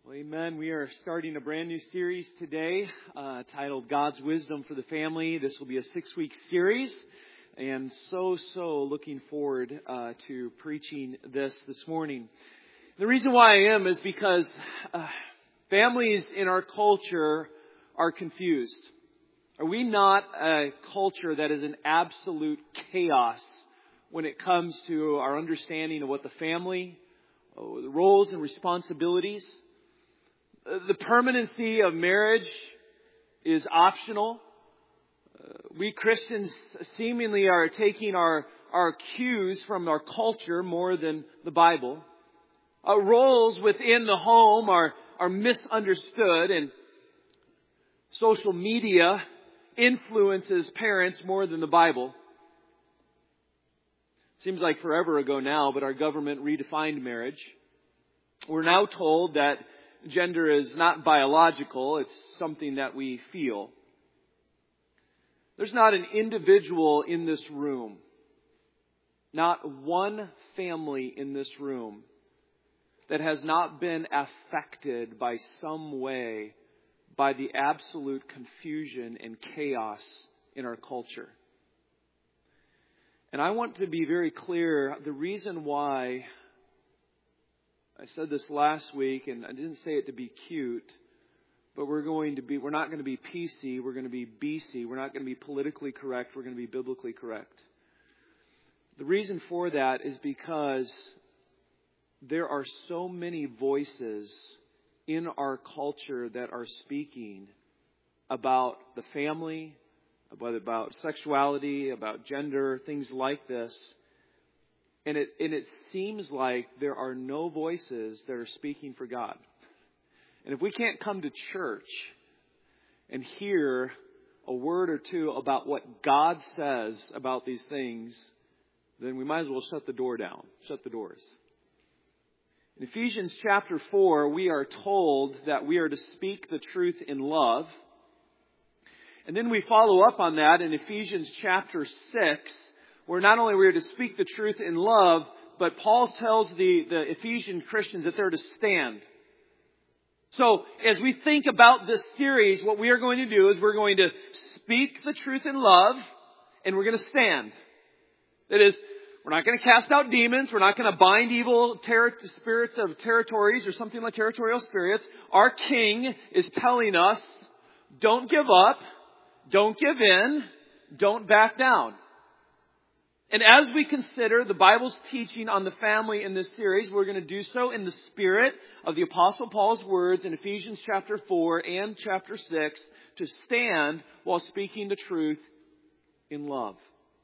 Well, amen. We are starting a brand new series today titled God's Wisdom for the Family. This will be a 6-week series, and so looking forward to preaching this morning. The reason why I am is because families in our culture are confused. Are we not a culture that is in absolute chaos when it comes to our understanding of what the family, the roles and responsibilities? The permanency of marriage is optional. We Christians seemingly are taking our cues from our culture more than the Bible. Our roles within the home are misunderstood, and social media influences parents more than the Bible. Seems like forever ago now, but our government redefined marriage. We're now told that gender is not biological, it's something that we feel. There's not an individual in this room, not one family in this room, that has not been affected by some way by the absolute confusion and chaos in our culture. And I want to be very clear, the reason why I said this last week, and I didn't say it to be cute, but we're not going to be PC, we're going to be BC. We're not going to be politically correct, we're going to be biblically correct. The reason for that is because there are so many voices in our culture that are speaking about the family, about sexuality, about gender, things like this. And it seems like there are no voices that are speaking for God. And if we can't come to church and hear a word or two about what God says about these things, then we might as well shut the door down, shut the doors. In Ephesians chapter 4, we are told that we are to speak the truth in love. And then we follow up on that in Ephesians chapter 6, where not only we are to speak the truth in love, but Paul tells the Ephesian Christians that they're to stand. So, as we think about this series, what we are going to do is we're going to speak the truth in love, and we're going to stand. That is, we're not going to cast out demons. We're not going to bind evil spirits of territories or something like territorial spirits. Our King is telling us, don't give up, don't give in, don't back down. And as we consider the Bible's teaching on the family in this series, we're going to do so in the spirit of the Apostle Paul's words in Ephesians chapter 4 and chapter 6 to stand while speaking the truth in love.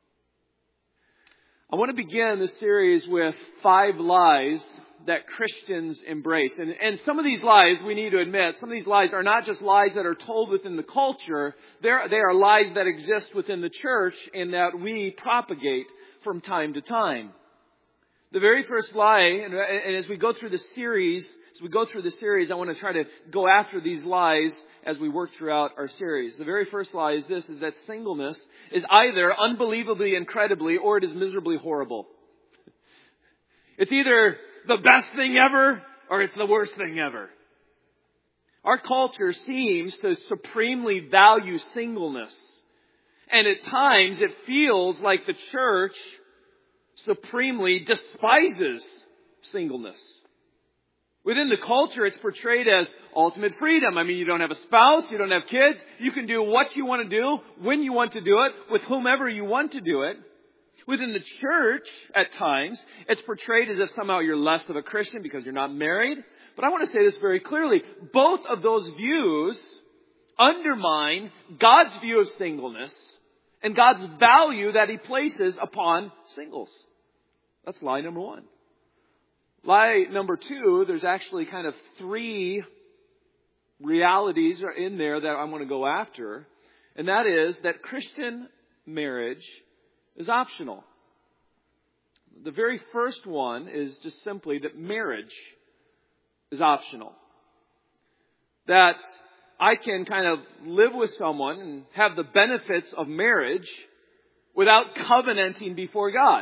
I want to begin this series with 5 lies that Christians embrace. And some of these lies, we need to admit, some of these lies are not just lies that are told within the culture. They are lies that exist within the church and that we propagate from time to time. The very first lie, and as we go through the series, I want to try to go after these lies as we work throughout our series. The very first lie is this, is that singleness is either unbelievably incredibly or it is miserably horrible. It's either the best thing ever or it's the worst thing ever. Our culture seems to supremely value singleness. And at times it feels like the church supremely despises singleness. Within the culture, it's portrayed as ultimate freedom. I mean, you don't have a spouse, you don't have kids. You can do what you want to do, when you want to do it, with whomever you want to do it. Within the church, at times, it's portrayed as if somehow you're less of a Christian because you're not married. But I want to say this very clearly. Both of those views undermine God's view of singleness and God's value that He places upon singles. That's lie number 1. Lie number 2, there's actually kind of 3 realities in there that I want to go after. And that is that Christian marriage is optional. The very first one is just simply that marriage is optional. That I can kind of live with someone and have the benefits of marriage without covenanting before God.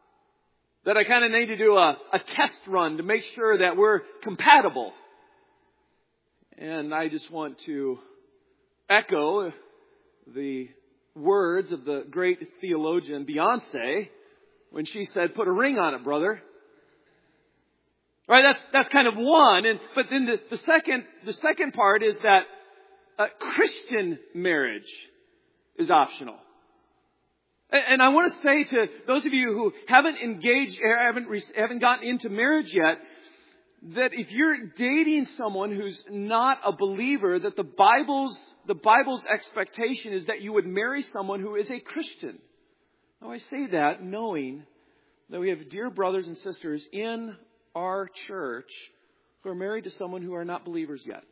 That I kind of need to do a test run to make sure that we're compatible. And I just want to echo the words of the great theologian Beyonce when she said, "Put a ring on it, brother." Right? That's kind of one. But then the second part is that Christian marriage is optional. And I want to say to those of you who haven't engaged, haven't gotten into marriage yet, that if you're dating someone who's not a believer, that the Bible's expectation is that you would marry someone who is a Christian. Now I say that knowing that we have dear brothers and sisters in our church who are married to someone who are not believers yet.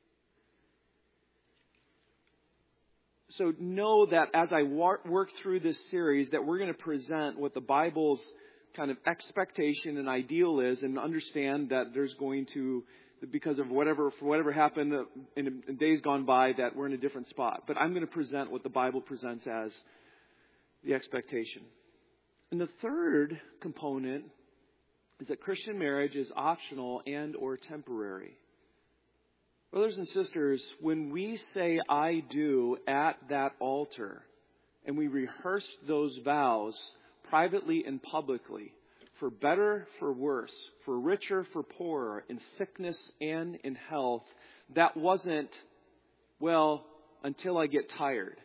So know that as I work through this series, that we're going to present what the Bible's kind of expectation and ideal is, and understand that there's going to, because of whatever happened in days gone by, that we're in a different spot. But I'm going to present what the Bible presents as the expectation. And the third component is that Christian marriage is optional and or temporary. Brothers and sisters, when we say "I do" at that altar, and we rehearse those vows privately and publicly, for better, for worse, for richer, for poorer, in sickness and in health, that wasn't, well, until I get tired.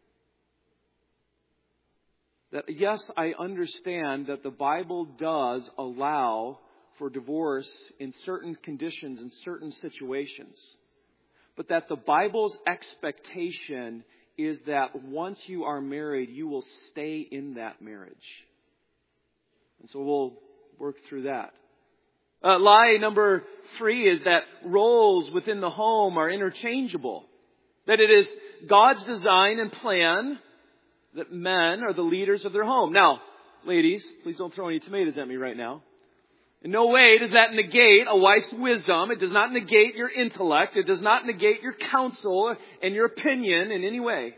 That, yes, I understand that the Bible does allow for divorce in certain conditions, in certain situations. But that the Bible's expectation is that once you are married, you will stay in that marriage. And so we'll work through that. Lie number 3 is that roles within the home are interchangeable. That it is God's design and plan that men are the leaders of their home. Now, ladies, please don't throw any tomatoes at me right now. In no way does that negate a wife's wisdom. It does not negate your intellect. It does not negate your counsel and your opinion in any way.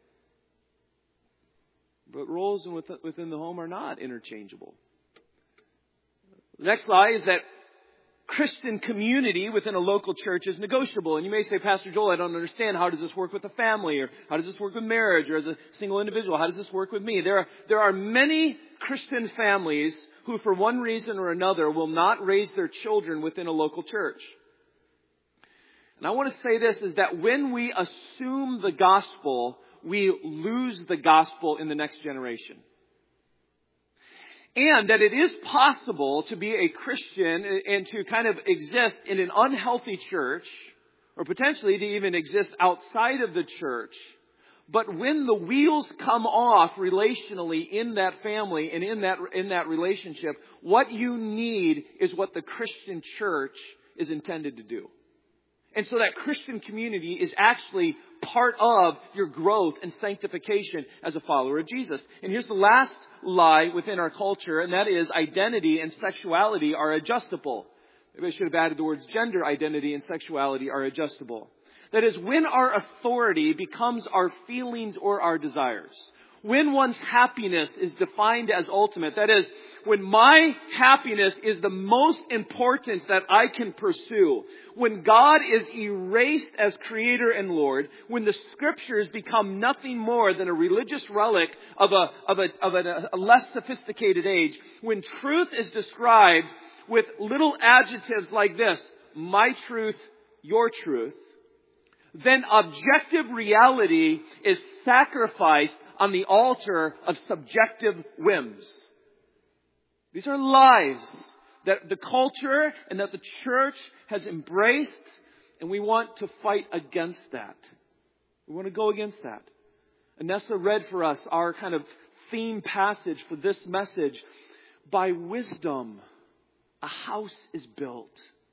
But roles within the home are not interchangeable. The next lie is that Christian community within a local church is negotiable. And you may say, "Pastor Joel, I don't understand. How does this work with the family? Or how does this work with marriage? Or as a single individual, how does this work with me?" There are many Christian families who, for one reason or another, will not raise their children within a local church. And I want to say this, is that when we assume the gospel, we lose the gospel in the next generation. And that it is possible to be a Christian and to kind of exist in an unhealthy church, or potentially to even exist outside of the church. But when the wheels come off relationally in that family and in that relationship, what you need is what the Christian church is intended to do. And so that Christian community is actually part of your growth and sanctification as a follower of Jesus. And here's the last lie within our culture, and that is identity and sexuality are adjustable. Maybe I should have added the words gender identity and sexuality are adjustable. That is, when our authority becomes our feelings or our desires. When one's happiness is defined as ultimate. That is, when my happiness is the most important that I can pursue. When God is erased as Creator and Lord. When the Scriptures become nothing more than a religious relic of a less sophisticated age. When truth is described with little adjectives like this: my truth, your truth. Then objective reality is sacrificed on the altar of subjective whims. These are lies that the culture and that the church has embraced, and we want to fight against that. We want to go against that. Anessa read for us our kind of theme passage for this message. By wisdom, a house is built.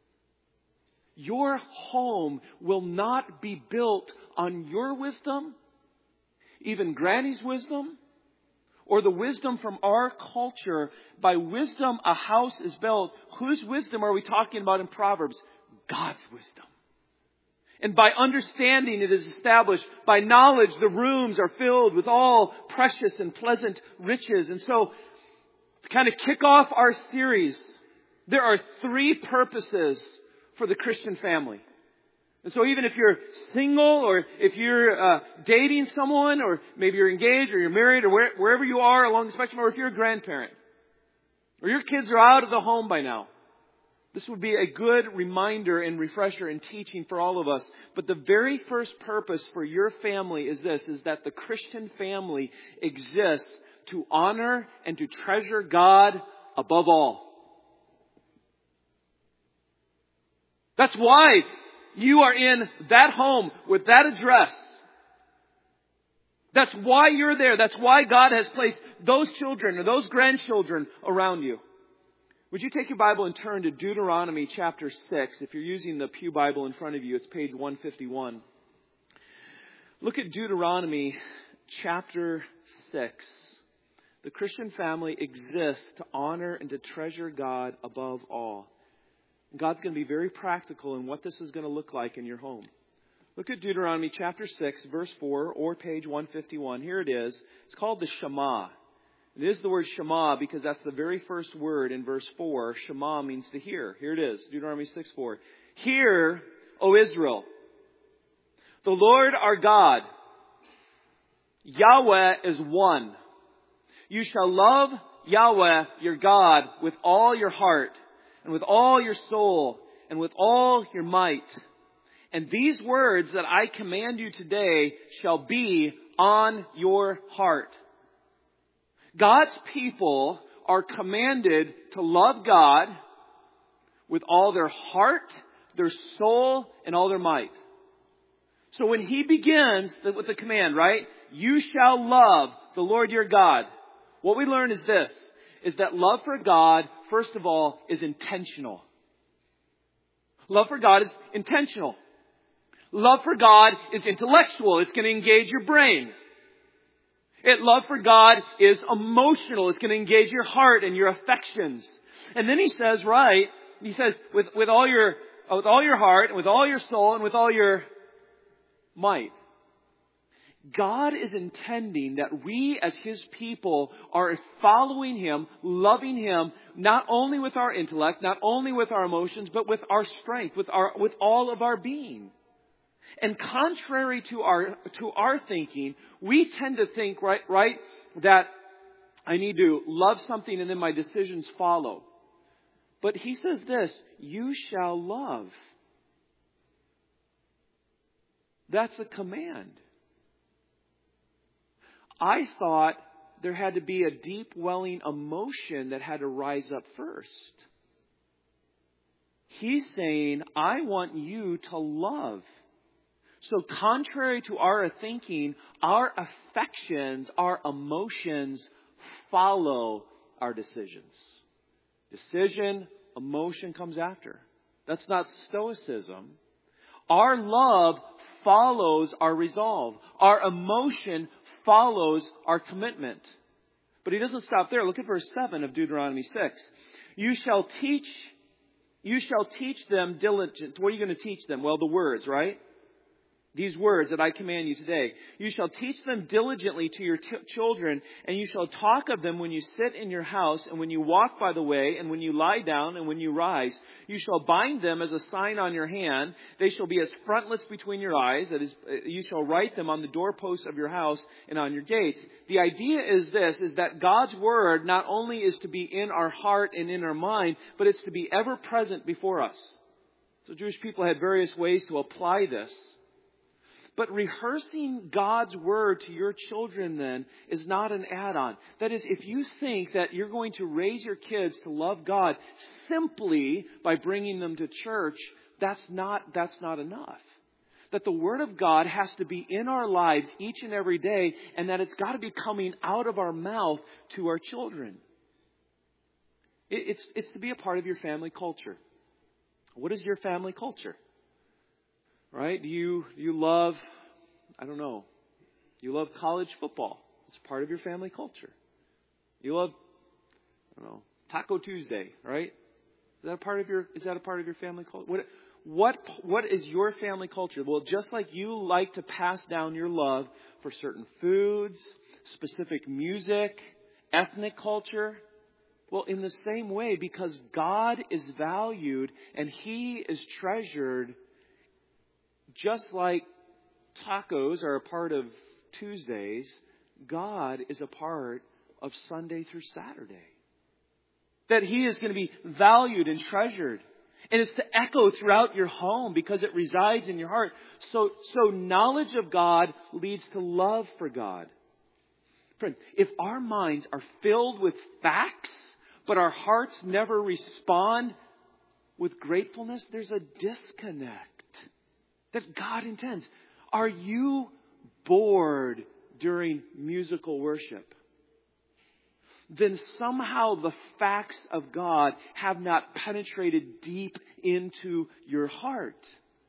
Your home will not be built on your wisdom, even Granny's wisdom, or the wisdom from our culture. By wisdom, a house is built. Whose wisdom are we talking about in Proverbs? God's wisdom. And by understanding, it is established. By knowledge, the rooms are filled with all precious and pleasant riches. And so, to kind of kick off our series, there are 3 purposes for the Christian family. And so even if you're single or if you're dating someone or maybe you're engaged or you're married or wherever you are along the spectrum, or if you're a grandparent or your kids are out of the home by now, this would be a good reminder and refresher and teaching for all of us. But the very first purpose for your family is this, is that the Christian family exists to honor and to treasure God above all. That's why you are in that home with that address. That's why you're there. That's why God has placed those children or those grandchildren around you. Would you take your Bible and turn to Deuteronomy chapter 6? If you're using the Pew Bible in front of you, it's page 151. Look at Deuteronomy chapter 6. The Christian family exists to honor and to treasure God above all. God's going to be very practical in what this is going to look like in your home. Look at Deuteronomy chapter 6, verse 4, or page 151. Here it is. It's called the Shema. It is the word Shema because that's the very first word in verse 4. Shema means to hear. Here it is, Deuteronomy 6, 4. Hear, O Israel, the Lord our God, Yahweh is one. You shall love Yahweh your God with all your heart, and with all your soul, and with all your might. And these words that I command you today shall be on your heart. God's people are commanded to love God with all their heart, their soul, and all their might. So when He begins with the command, right? You shall love the Lord your God. What we learn is this, is that love for God, first of all, is intentional. Love for God is intentional. Love for God is intellectual. It's going to engage your brain. Love for God is emotional. It's going to engage your heart and your affections. And then He says, right, He says, with all your heart, and with all your soul, and with all your might. God is intending that we as His people are following Him, loving Him, not only with our intellect, not only with our emotions, but with our strength, with all of our being. And contrary to our thinking, we tend to think, right, that I need to love something and then my decisions follow. But He says this, you shall love. That's a command. I thought there had to be a deep welling emotion that had to rise up first. He's saying, I want you to love. So contrary to our thinking, our affections, our emotions follow our decisions. Decision, emotion comes after. That's not stoicism. Our love follows our resolve. Our emotion follows our commitment. But He doesn't stop there. Look at verse 7 of Deuteronomy 6. You shall teach them diligent. What are you going to teach them? Well, the words, right? These words that I command you today. You shall teach them diligently to your children, and you shall talk of them when you sit in your house, and when you walk by the way, and when you lie down, and when you rise. You shall bind them as a sign on your hand. They shall be as frontlets between your eyes. That is, you shall write them on the doorposts of your house and on your gates. The idea is this, is that God's word not only is to be in our heart and in our mind, but it's to be ever present before us. So Jewish people had various ways to apply this. But rehearsing God's word to your children then is not an add-on. That is, if you think that you're going to raise your kids to love God simply by bringing them to church, that's not enough. That the word of God has to be in our lives each and every day, and that it's got to be coming out of our mouth to our children. It's to be a part of your family culture. What is your family culture? Right? Do you love, I don't know, you love college football. It's part of your family culture. You love, I don't know, Taco Tuesday, right? Is that a part of your family culture? What is your family culture? Well, just like you like to pass down your love for certain foods, specific music, ethnic culture, well, in the same way, because God is valued and He is treasured, just like tacos are a part of Tuesdays, God is a part of Sunday through Saturday. That He is going to be valued and treasured. And it's to echo throughout your home because it resides in your heart. So knowledge of God leads to love for God. Friends, if our minds are filled with facts, but our hearts never respond with gratefulness, there's a disconnect that God intends. Are you bored during musical worship? Then somehow the facts of God have not penetrated deep into your heart.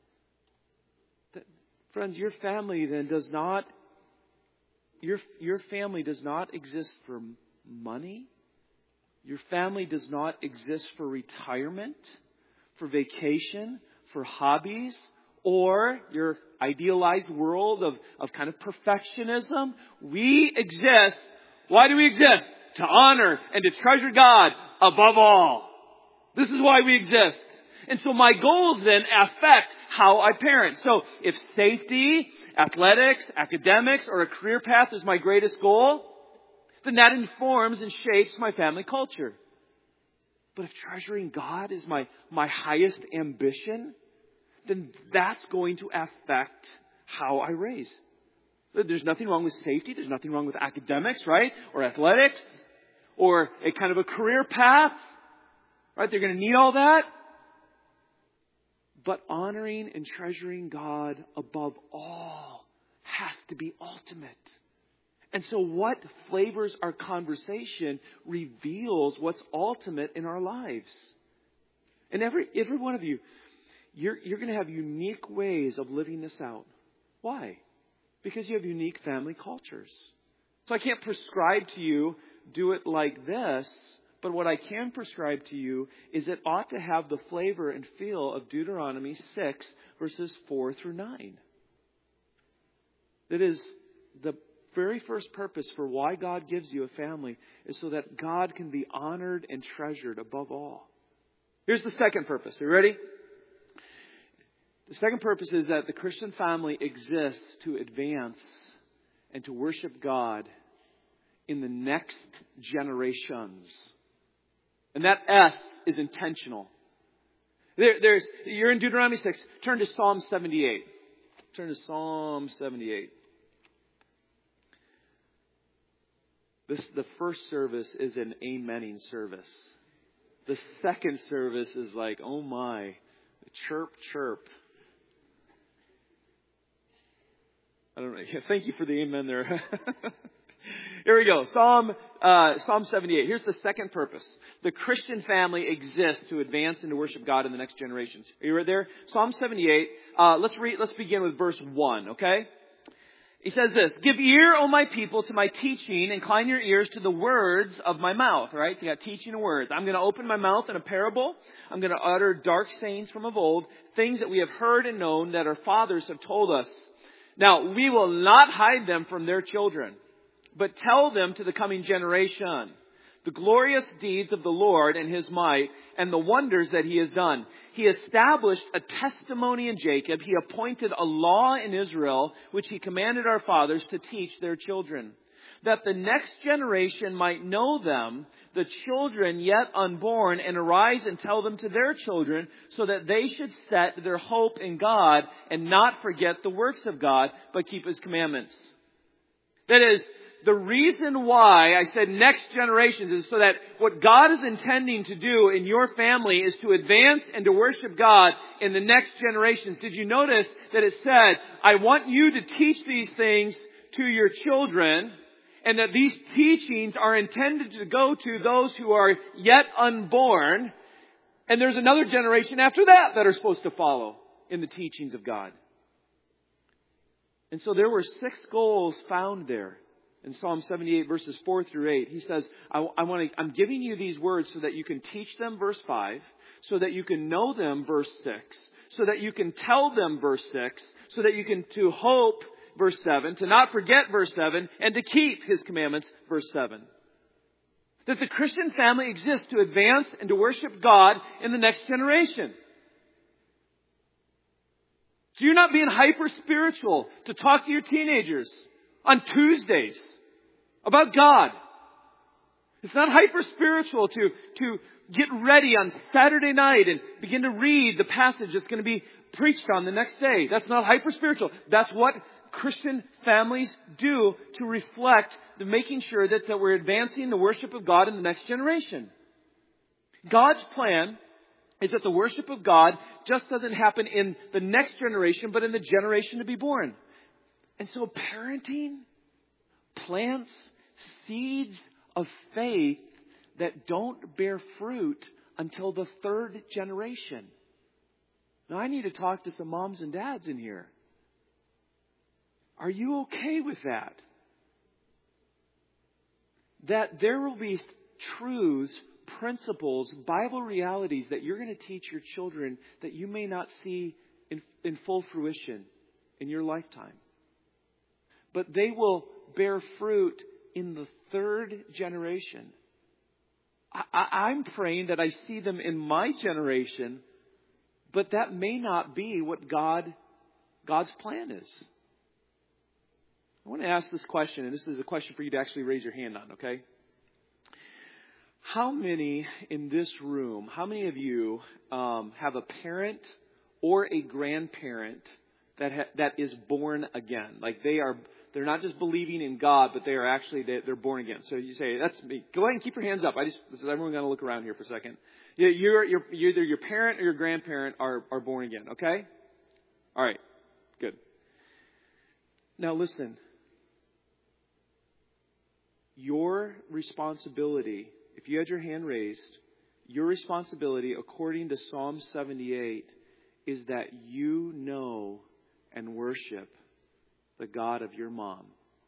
Friends, your family then does not, your family does not exist for money. Your family does not exist for retirement, for vacation, for hobbies, or your idealized world of kind of perfectionism. We exist. Why do we exist? To honor and to treasure God above all. This is why we exist. And so my goals then affect how I parent. So if safety, athletics, academics, or a career path is my greatest goal, then that informs and shapes my family culture. But if treasuring God is my highest ambition, then that's going to affect how I raise. There's nothing wrong with safety. There's nothing wrong with academics, right? Or athletics. Or a kind of a career path. Right? They're going to need all that. But honoring and treasuring God above all has to be ultimate. And so what flavors our conversation reveals what's ultimate in our lives. And every one of you, you're going to have unique ways of living this out. Why? Because you have unique family cultures. So I can't prescribe to you, do it like this. But what I can prescribe to you is it ought to have the flavor and feel of Deuteronomy 6, verses 4 through 9. That is, the very first purpose for why God gives you a family is so that God can be honored and treasured above all. Here's the second purpose. Are you ready? The second purpose is that the Christian family exists to advance and to worship God in the next generations. And that S is intentional. You're in Deuteronomy 6. Turn to Psalm 78. Turn to Psalm 78. The first service is an amening service. The second service is like, oh my, chirp, chirp. I don't know. Thank you for the amen there. Here we go. Psalm 78. Here's the second purpose. The Christian family exists to advance and to worship God in the next generations. Are you right there? Psalm 78. Let's begin with verse 1, okay? He says this, "Give ear, O my people, to my teaching. Incline your ears to the words of my mouth." Right? So you got teaching and words. I'm going to open my mouth in a parable. I'm going to utter dark sayings from of old, things that we have heard and known that our fathers have told us. Now, we will not hide them from their children, but tell them to the coming generation the glorious deeds of the Lord and His might and the wonders that He has done. He established a testimony in Jacob. He appointed a law in Israel, which He commanded our fathers to teach their children, that the next generation might know them, the children yet unborn, and arise and tell them to their children, so that they should set their hope in God and not forget the works of God, but keep His commandments. That is, the reason why I said next generations is so that what God is intending to do in your family is to advance and to worship God in the next generations. Did you notice that it said, I want you to teach these things to your children, and that these teachings are intended to go to those who are yet unborn, and there's another generation after that are supposed to follow in the teachings of God. And so there were 6 goals found there. In Psalm 78, verses 4 through 8, he says, I'm giving you these words so that you can teach them, verse 5, so that you can know them, verse 6, so that you can tell them, verse 6, so that you can to hope, verse 7, to not forget, verse 7, and to keep His commandments, verse 7. That the Christian family exists to advance and to worship God in the next generation. So you're not being hyper spiritual to talk to your teenagers on Tuesdays about God. It's not hyper spiritual to get ready on Saturday night and begin to read the passage that's going to be preached on the next day. That's not hyper spiritual. That's what Christian families do to reflect the making sure that we're advancing the worship of God in the next generation. God's plan is that the worship of God just doesn't happen in the next generation, but in the generation to be born. And so parenting plants seeds of faith that don't bear fruit until the third generation. Now, I need to talk to some moms and dads in here. Are you okay with that? That there will be truths, principles, Bible realities that you're going to teach your children that you may not see in full fruition in your lifetime. But they will bear fruit in the third generation. I'm praying that I see them in my generation, but that may not be what God's plan is. I want to ask this question, and this is a question for you to actually raise your hand on, okay? How many in this room, how many of you have a parent or a grandparent that is born again? Like they're not just believing in God, but they are actually, they're born again. So you say, that's me. Go ahead and keep your hands up. Everyone's going to look around here for a second. You're either your parent or your grandparent are born again, okay? All right, good. Now listen. Your responsibility, if you had your hand raised, your responsibility according to Psalm 78 is that you know and worship the God of your mom,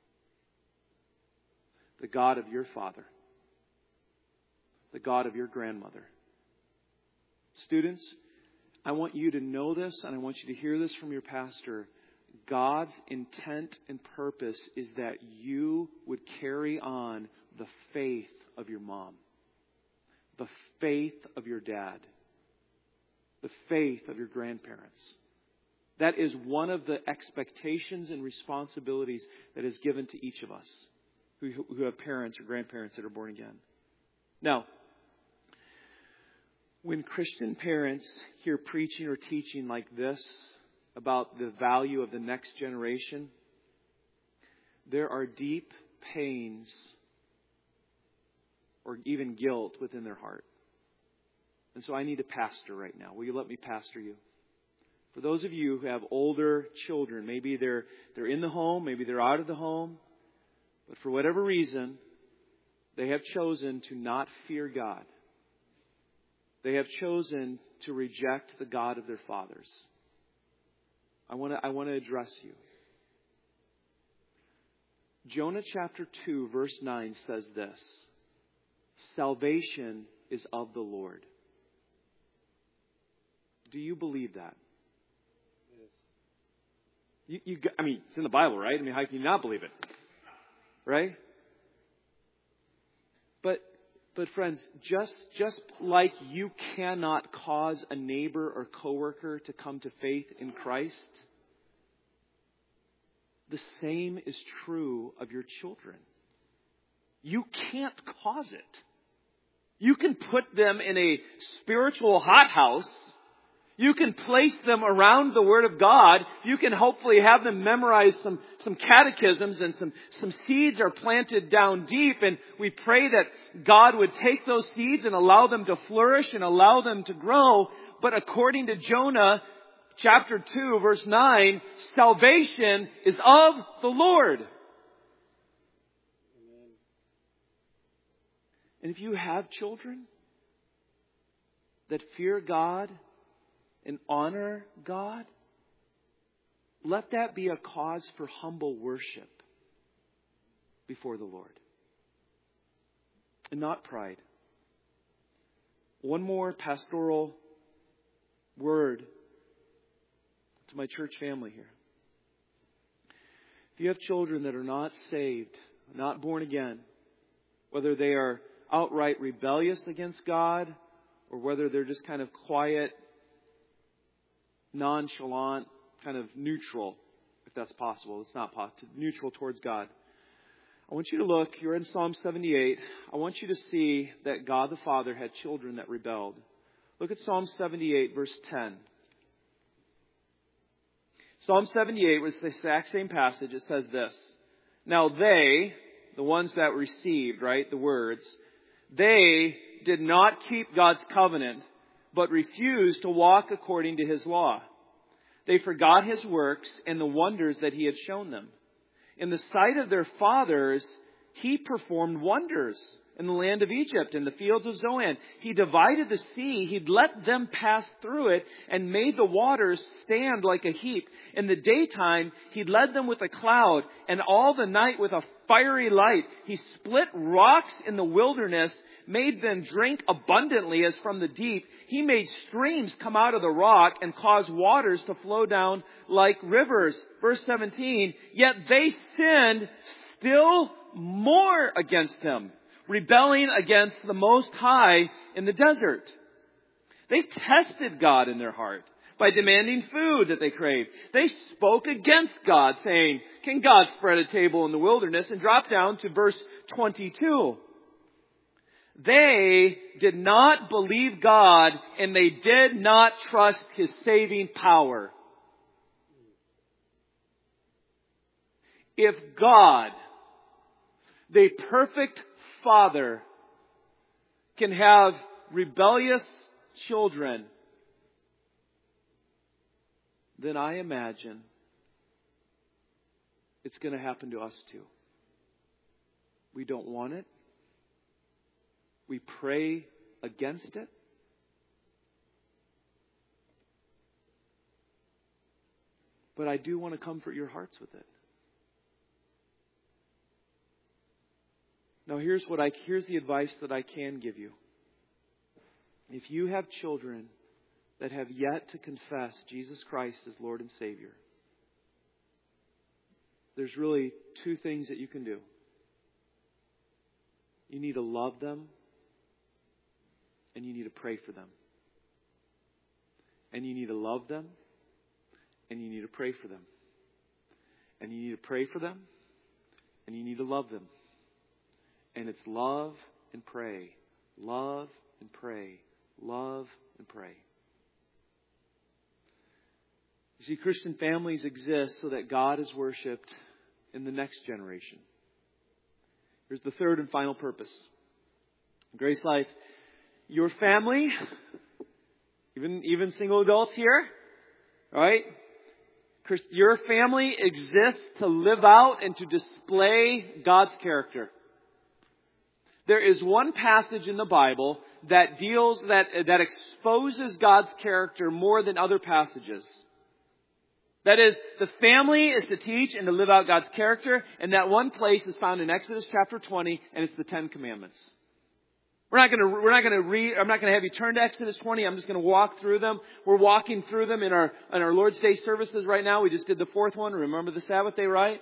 the God of your father, the God of your grandmother. Students, I want you to know this, and I want you to hear this from your pastor. God's intent and purpose is that you would carry on the faith of your mom, the faith of your dad, the faith of your grandparents. That is one of the expectations and responsibilities that is given to each of us who have parents or grandparents that are born again. Now, when Christian parents hear preaching or teaching like this about the value of the next generation, there are deep pains or even guilt within their heart. And so I need a pastor right now. Will you let me pastor you? For those of you who have older children, maybe they're in the home, maybe they're out of the home, but for whatever reason, they have chosen to not fear God. They have chosen to reject the God of their fathers. I want to address you. Jonah chapter 2 verse 9 says this: salvation is of the Lord. Do you believe that? Yes. It's in the Bible, right? How can you not believe it? Right? But friends, just like you cannot cause a neighbor or coworker to come to faith in Christ, the same is true of your children. You can't cause it. You can put them in a spiritual hothouse. You can place them around the Word of God. You can hopefully have them memorize some catechisms, and some seeds are planted down deep. And we pray that God would take those seeds and allow them to flourish and allow them to grow. But according to Jonah chapter 2 verse 9, salvation is of the Lord. And if you have children that fear God and honor God, let that be a cause for humble worship before the Lord. And not pride. One more pastoral word to my church family here. If you have children that are not saved, not born again, whether they are outright rebellious against God or whether they're just kind of quiet, nonchalant, kind of neutral, if that's possible. It's not possible. Neutral towards God. I want you to look. You're in Psalm 78. I want you to see that God the Father had children that rebelled. Look at Psalm 78, verse 10. Psalm 78 was the exact same passage. It says this. Now they, the ones that received, right, the words, they did not keep God's covenant, but refused to walk according to His law. They forgot His works and the wonders that He had shown them. In the sight of their fathers, He performed wonders in the land of Egypt, in the fields of Zoan. He divided the sea. He'd let them pass through it and made the waters stand like a heap. In the daytime, He led them with a cloud, and all the night with a fiery light. He split rocks in the wilderness, made them drink abundantly as from the deep. He made streams come out of the rock and caused waters to flow down like rivers. Verse 17, yet they sinned still more against Him, rebelling against the Most High in the desert. They tested God in their heart by demanding food that they craved. They spoke against God, saying, can God spread a table in the wilderness? And drop down to verse 22. They did not believe God, and they did not trust His saving power. If God, the perfect Father, can have rebellious children, then I imagine it's going to happen to us too. We don't want it. We pray against it. But I do want to comfort your hearts with it. Now here's the advice that I can give you. If you have children that have yet to confess Jesus Christ as Lord and Savior, there's really two things that you can do. You need to love them, and you need to pray for them. And you need to love them, and you need to pray for them. And you need to pray for them, and you need to love them. And it's love and pray. Love and pray. Love and pray. You see, Christian families exist so that God is worshipped in the next generation. Here's the third and final purpose. Grace Life, your family, even single adults here, right? Your family exists to live out and to display God's character. There is one passage in the Bible that exposes God's character more than other passages. That is, the family is to teach and to live out God's character, and that one place is found in Exodus chapter 20, and it's the Ten Commandments. I'm not going to have you turn to Exodus 20. I'm just going to walk through them. We're walking through them in our Lord's Day services right now. We just did the fourth one. Remember the Sabbath day, right?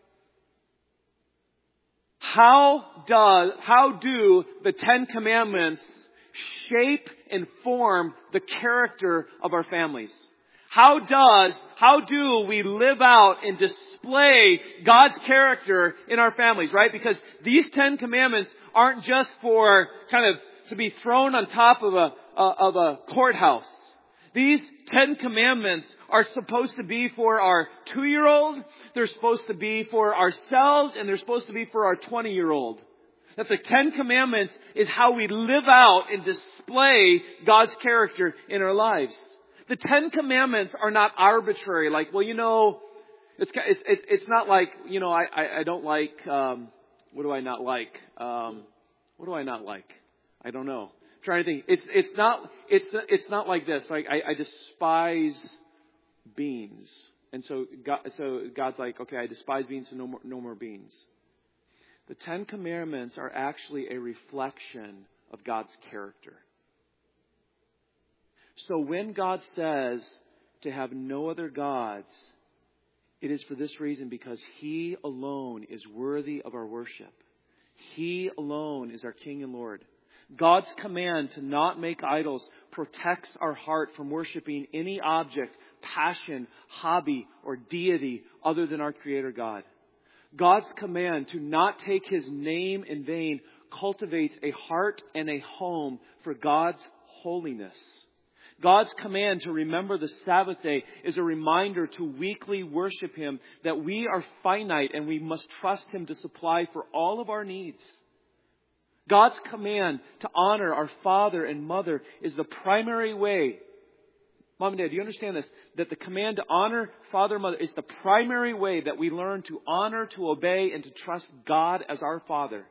How do the Ten Commandments shape and form the character of our families? How do we live out and display God's character in our families, right? Because these Ten Commandments aren't just for kind of to be thrown on top of a courthouse. These Ten Commandments are supposed to be for our 2-year-old, they're supposed to be for ourselves, and they're supposed to be for our 20-year-old. That the Ten Commandments is how we live out and display God's character in our lives. The Ten Commandments are not arbitrary, like, well, it's not like, I don't like, what do I not like? What do I not like? I don't know. I'm trying to think. It's not like this. Like, I despise beans. And so God's like, okay, I despise beans, so no more beans. The Ten Commandments are actually a reflection of God's character. So when God says to have no other gods, it is for this reason, because He alone is worthy of our worship. He alone is our King and Lord. God's command to not make idols protects our heart from worshiping any object, passion, hobby, or deity other than our Creator God. God's command to not take His name in vain cultivates a heart and a home for God's holiness. God's command to remember the Sabbath day is a reminder to weekly worship Him, that we are finite and we must trust Him to supply for all of our needs. God's command to honor our father and mother is the primary way. Mom and Dad, do you understand this? That the command to honor father and mother is the primary way that we learn to honor, to obey, and to trust God as our Father.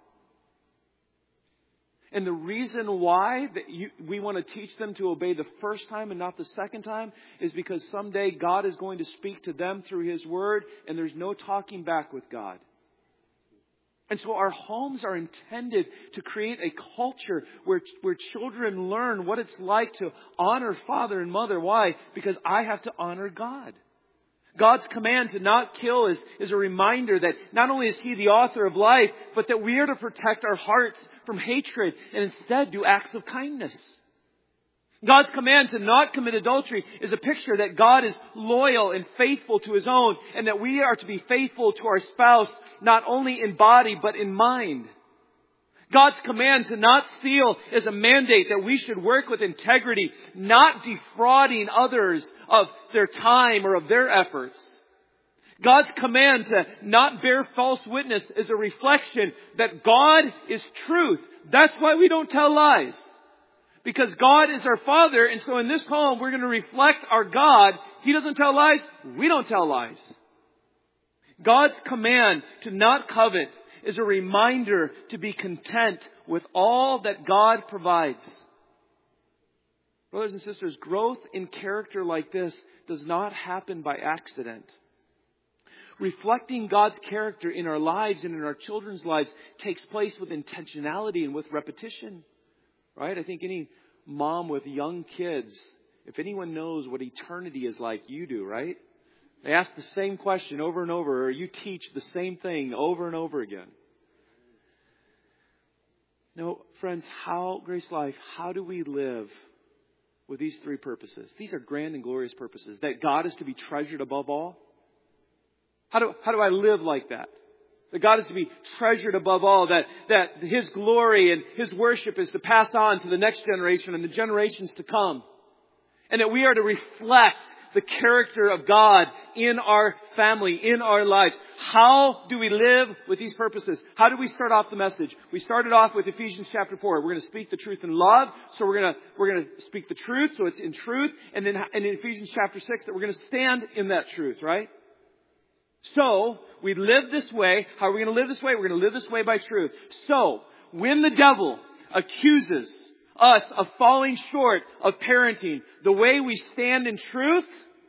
And the reason why we want to teach them to obey the first time and not the second time is because someday God is going to speak to them through His Word, and there's no talking back with God. And so our homes are intended to create a culture where children learn what it's like to honor father and mother. Why? Because I have to honor God. God's command to not kill is a reminder that not only is He the author of life, but that we are to protect our hearts from hatred and instead do acts of kindness. God's command to not commit adultery is a picture that God is loyal and faithful to His own, and that we are to be faithful to our spouse not only in body but in mind. God's command to not steal is a mandate that we should work with integrity, not defrauding others of their time or of their efforts. God's command to not bear false witness is a reflection that God is truth. That's why we don't tell lies. Because God is our Father, and so in this home we're going to reflect our God. He doesn't tell lies. We don't tell lies. God's command to not covet is a reminder to be content with all that God provides. Brothers and sisters, growth in character like this does not happen by accident. Reflecting God's character in our lives and in our children's lives takes place with intentionality and with repetition. Right? I think any mom with young kids, if anyone knows what eternity is like, you do, right? They ask the same question over and over, or you teach the same thing over and over again. No, friends, Grace Life, how do we live with these three purposes? These are grand and glorious purposes. That God is to be treasured above all. How do I live like that? That God is to be treasured above all, that His glory and His worship is to pass on to the next generation and the generations to come. And that we are to reflect the character of God in our family, in our lives. How do we live with these purposes? How do we start off the message? We started off with Ephesians chapter 4. We're going to speak the truth in love. So we're going to speak the truth, so it's in truth. And then in Ephesians chapter 6, that we're going to stand in that truth, right? So, we live this way. How are we going to live this way? We're going to live this way by truth. So, when the devil accuses us of falling short of parenting, the way we stand in truth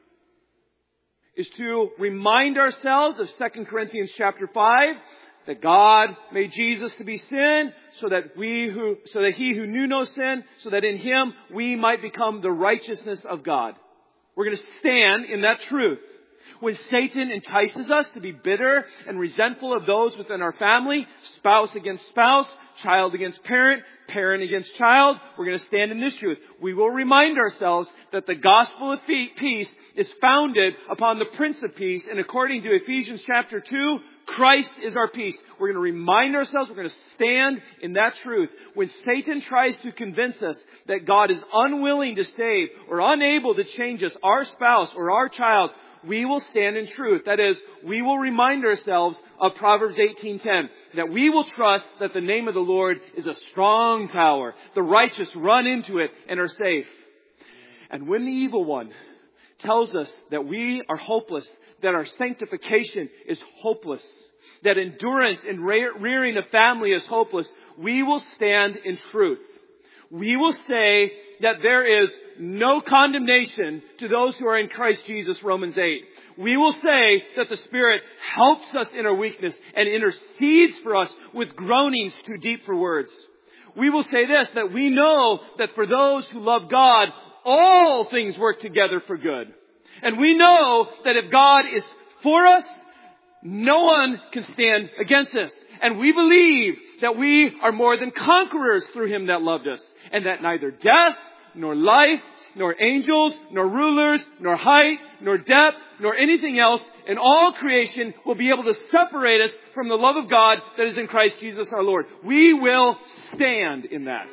is to remind ourselves of 2 Corinthians chapter 5, that God made Jesus to be sin, so that He who knew no sin, so that in Him we might become the righteousness of God. We're going to stand in that truth. When Satan entices us to be bitter and resentful of those within our family, spouse against spouse, child against parent, parent against child, we're going to stand in this truth. We will remind ourselves that the gospel of peace is founded upon the Prince of Peace. And according to Ephesians chapter 2, Christ is our peace. We're going to remind ourselves, we're going to stand in that truth. When Satan tries to convince us that God is unwilling to save or unable to change us, our spouse or our child, we will stand in truth. That is, we will remind ourselves of Proverbs 18:10, that we will trust that the name of the Lord is a strong tower. The righteous run into it and are safe. And when the evil one tells us that we are hopeless, that our sanctification is hopeless, that endurance and rearing a family is hopeless, we will stand in truth. We will say that there is no condemnation to those who are in Christ Jesus, Romans 8. We will say that the Spirit helps us in our weakness and intercedes for us with groanings too deep for words. We will say this, that we know that for those who love God, all things work together for good. And we know that if God is for us, no one can stand against us. And we believe that we are more than conquerors through Him that loved us. And that neither death, nor life, nor angels, nor rulers, nor height, nor depth, nor anything else in all creation will be able to separate us from the love of God that is in Christ Jesus our Lord. We will stand in that.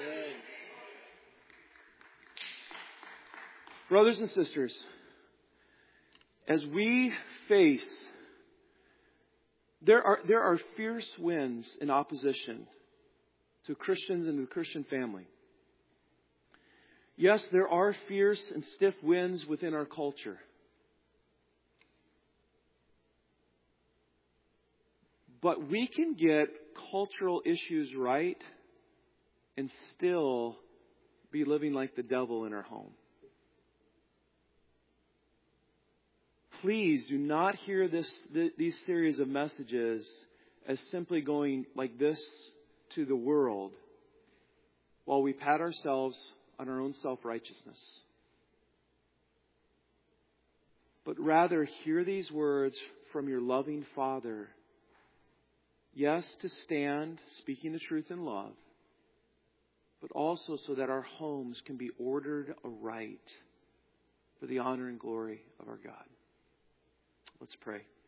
Brothers and sisters, as we face, there are fierce winds in opposition to Christians and to the Christian family. Yes, there are fierce and stiff winds within our culture. But we can get cultural issues right and still be living like the devil in our home. Please do not hear these series of messages as simply going like this to the world while we pat ourselves on our own self-righteousness. But rather hear these words from your loving Father. Yes, to stand speaking the truth in love, but also so that our homes can be ordered aright for the honor and glory of our God. Let's pray.